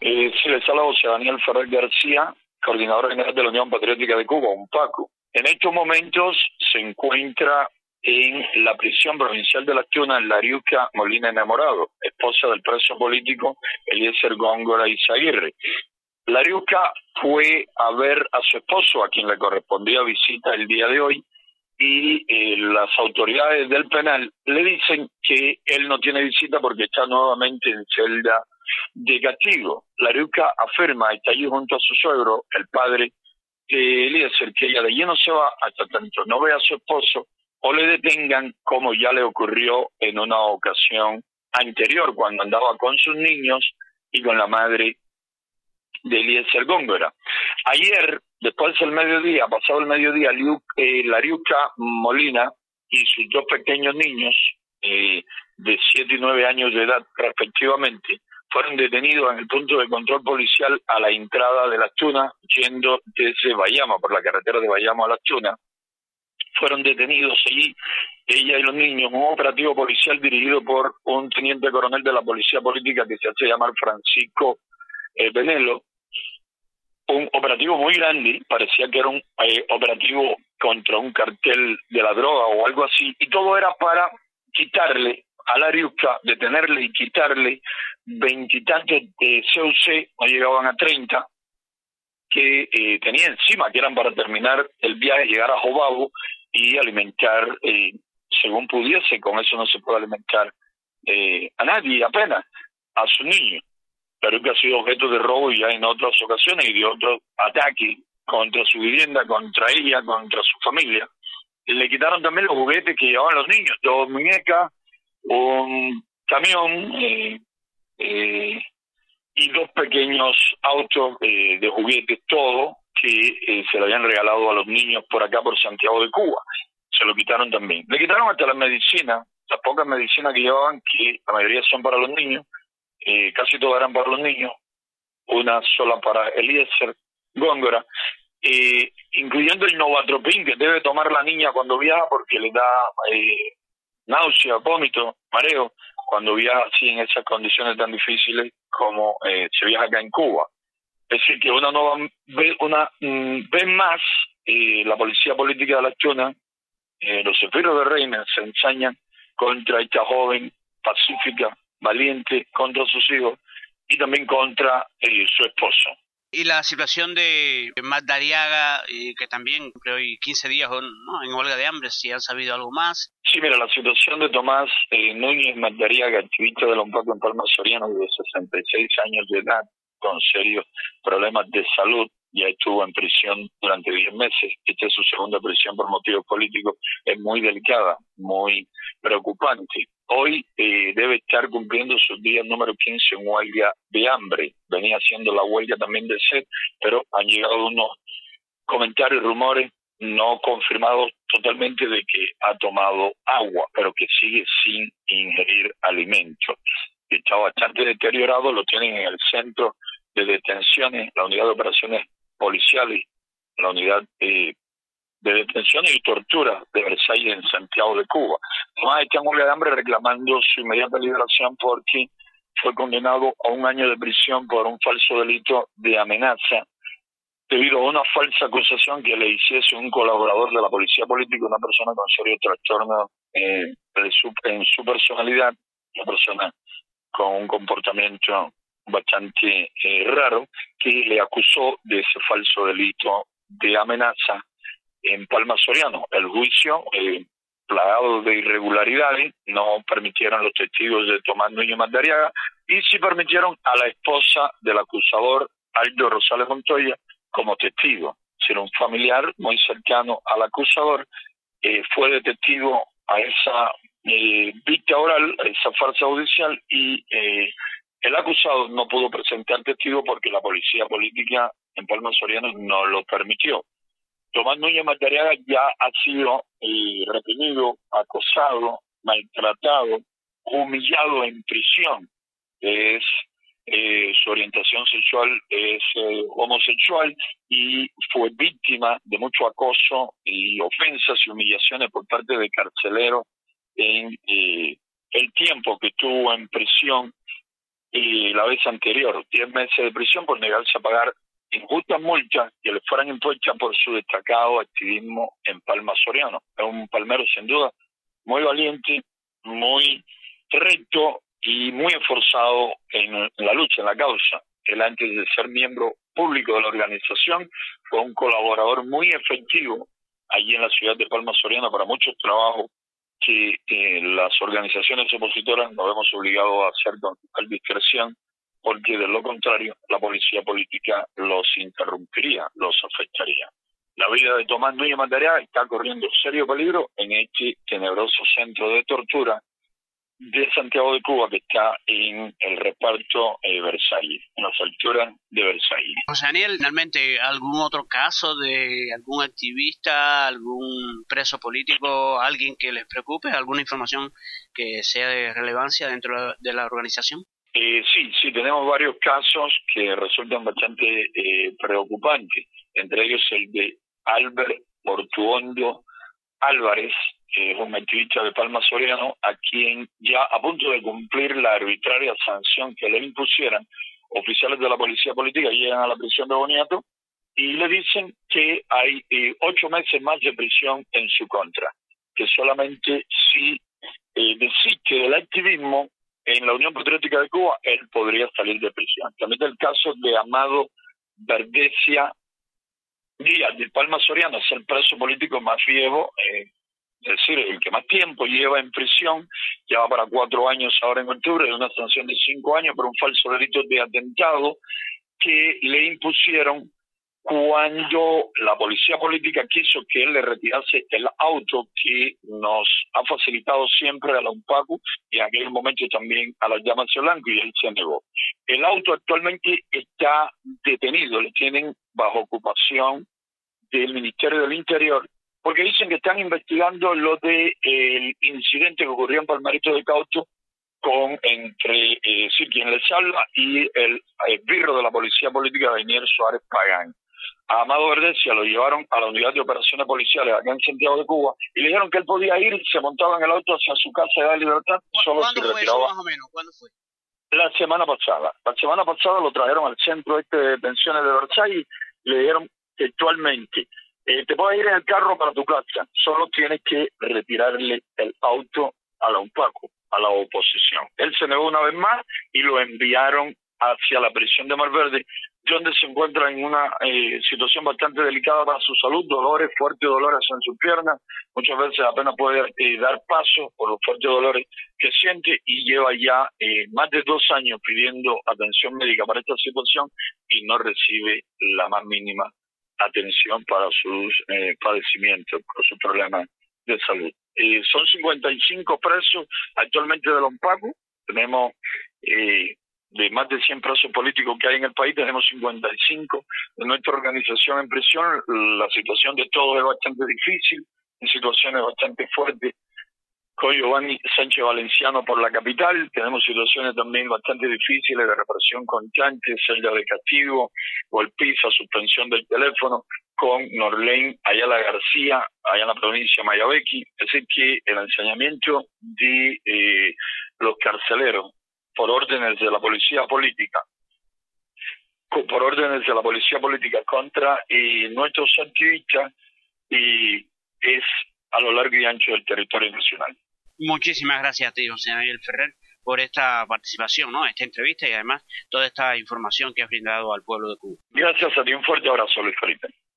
Sí, les habla José Daniel Ferrer García, coordinador general de la Unión Patriótica de Cuba, UNPACU. En estos momentos se encuentra en la prisión provincial de Las Tunas Lariuca Molina Enamorado, esposa del preso político Eliezer Góngora Izaguirre. Lariuca fue a ver a su esposo, a quien le correspondía visita el día de hoy, y las autoridades del penal le dicen que él no tiene visita porque está nuevamente en celda de castigo. Lariuca afirma, está allí junto a su suegro, el padre de Eliezer, que ella de allí no se va hasta tanto no vea a su esposo o le detengan, como ya le ocurrió en una ocasión anterior, cuando andaba con sus niños y con la madre de Eliezer Góngora. Ayer, después del mediodía, pasado el mediodía, Lariuca Molina y sus dos pequeños niños, de 7 y 9 años de edad respectivamente, fueron detenidos en el punto de control policial a la entrada de Las Tunas, yendo desde Bayamo, por la carretera de Bayamo a Las Tunas. Fueron detenidos allí, ella y los niños, un operativo policial dirigido por un teniente coronel de la Policía Política que se hace llamar Francisco Benelo. Un operativo muy grande, parecía que era un operativo contra un cartel de la droga o algo así, y todo era para quitarle a Lariuca, detenerle y quitarle 20 y tantos de CUC, no llegaban a 30, que tenía encima, que eran para terminar el viaje, llegar a Jobabo y alimentar, según pudiese. Con eso no se puede alimentar a nadie, apenas a su niño. Lariuca ha sido objeto de robo ya en otras ocasiones y de otros ataques contra su vivienda, contra ella, contra su familia. Le quitaron también los juguetes que llevaban los niños, 2 muñecas, un camión y 2 pequeños autos de juguetes, todo, que se le habían regalado a los niños por acá, por Santiago de Cuba. Se lo quitaron también. Le quitaron hasta las medicinas, las pocas medicinas que llevaban, que la mayoría son para los niños, casi todas eran para los niños, una sola para Eliezer Góngora, incluyendo el Novatropin que debe tomar la niña cuando viaja porque le da náusea, vómito, mareo, cuando viaja así en esas condiciones tan difíciles como se viaja acá en Cuba. Es decir, que una vez más la Policía Política de Las Tunas, los Zefiros de Reina, se ensañan contra esta joven pacífica, valiente, contra sus hijos y también contra su esposo. Y la situación de Madariaga, que también cumple hoy 15 días, ¿no?, en huelga de hambre, si han sabido algo más. Sí, mira, la situación de Tomás Núñez Madariaga, activista de la UNPACU en Palma Soriano, de 66 años de edad, con serios problemas de salud, ya estuvo en prisión durante 10 meses, esta es su segunda prisión por motivos políticos, es muy delicada, muy preocupante. Hoy debe estar cumpliendo sus días número 15 en huelga de hambre, venía haciendo la huelga también de sed, pero han llegado unos comentarios, rumores no confirmados totalmente de que ha tomado agua, pero que sigue sin ingerir alimentos. Está bastante deteriorado, lo tienen en el centro de detenciones, la unidad de operaciones policiales, la unidad de detenciones y tortura de Versalles en Santiago de Cuba. Además está en huelga de hambre reclamando su inmediata liberación porque fue condenado a 1 año de prisión por un falso delito de amenaza debido a una falsa acusación que le hiciese un colaborador de la Policía Política, una persona con serios trastornos en su personalidad, una persona con un comportamiento bastante raro, que le acusó de ese falso delito de amenaza en Palma Soriano. El juicio, plagado de irregularidades, no permitieron los testigos de Tomás Núñez Madariaga y sí permitieron a la esposa del acusador, Aldo Rosales Montoya, como testigo. Ser un familiar muy cercano al acusador, fue de testigo a esa vista oral, a esa farsa judicial, y el acusado no pudo presentar testigo porque la Policía Política en Palma Soriano no lo permitió. Tomás Núñez Madariaga ya ha sido reprimido, acosado, maltratado, humillado en prisión. Su orientación sexual es homosexual y fue víctima de mucho acoso y ofensas y humillaciones por parte de carceleros en el tiempo que estuvo en prisión la vez anterior, 10 meses de prisión por negarse a pagar injustas multas que le fueran impuestas por su destacado activismo en Palma Soriano. Es un palmero sin duda muy valiente, muy recto y muy esforzado en la lucha, en la causa. Él, antes de ser miembro público de la organización, fue un colaborador muy efectivo allí en la ciudad de Palma Soriano para muchos trabajos que las organizaciones opositoras nos vemos obligados a hacer con total discreción, porque de lo contrario la policía política los interrumpiría, los afectaría. La vida de Tomás Núñez Madariaga está corriendo serio peligro en este tenebroso centro de tortura de Santiago de Cuba, que está en el reparto Versalles, en las alturas de Versalles. José Daniel, finalmente, ¿algún otro caso de algún activista, algún preso político, alguien que les preocupe, alguna información que sea de relevancia dentro de la organización? Sí, tenemos varios casos que resultan bastante preocupantes, entre ellos el de Albert Portuondo Álvarez, que es un activista de Palma Soriano, a quien ya a punto de cumplir la arbitraria sanción que le impusieran, oficiales de la policía política llegan a la prisión de Boniato y le dicen que hay 8 meses más de prisión en su contra, que solamente si desiste del activismo en la Unión Patriótica de Cuba, él podría salir de prisión. También el caso de Amado Verdesia Díaz de Palma Soriano, es el preso político más viejo, es decir, el que más tiempo lleva en prisión, lleva para 4 años ahora en octubre, de una sanción de 5 años por un falso delito de atentado que le impusieron cuando la policía política quiso que él le retirase el auto que nos ha facilitado siempre a la UNPACU y en aquel momento también a la Llamas Blanco, y él se negó. El auto actualmente está detenido, le tienen bajo ocupación del Ministerio del Interior, porque dicen que están investigando lo de el incidente que ocurrió en Palmarito de Caucho entre quien les habla y el esbirro de la policía política, Daniel Suárez Pagán. A Amado Verdesia lo llevaron a la unidad de operaciones policiales acá en Santiago de Cuba y le dijeron que él podía ir, se montaba en el auto hacia su casa de la Libertad, solo se retiraba. ¿Cuándo fue eso, más o menos? ¿Cuándo fue? La semana pasada. La semana pasada lo trajeron al centro de pensiones de Versalles y le dijeron que actualmente te puedes ir en el carro para tu casa, solo tienes que retirarle el auto a la UNPACU, a la oposición. Él se negó una vez más y lo enviaron hacia la prisión de Mar Verde, donde se encuentra en una situación bastante delicada para su salud, dolores, fuertes dolores en sus piernas, muchas veces apenas puede dar paso por los fuertes dolores que siente y lleva ya más de 2 años pidiendo atención médica para esta situación y no recibe la más mínima atención para sus padecimientos, por sus problemas de salud. Son 55 presos actualmente de la UNPACU, tenemos de más de 100 presos políticos que hay en el país, tenemos 55 de nuestra organización en prisión. La situación de todos es bastante difícil, en situaciones bastante fuertes. Con Giovanni Sánchez Valenciano por la capital, tenemos situaciones también bastante difíciles de represión constante, celda de castigo, golpiza, suspensión del teléfono, con Norlén Ayala García, allá en la provincia de Mayabequi. Es decir, que el ensañamiento de los carceleros por órdenes de la policía política, contra nuestros activistas es a lo largo y ancho del territorio nacional. Muchísimas gracias a ti, José Daniel Ferrer, por esta participación, ¿no? Esta entrevista y además toda esta información que has brindado al pueblo de Cuba. Gracias a ti, un fuerte abrazo, Luis Felipe.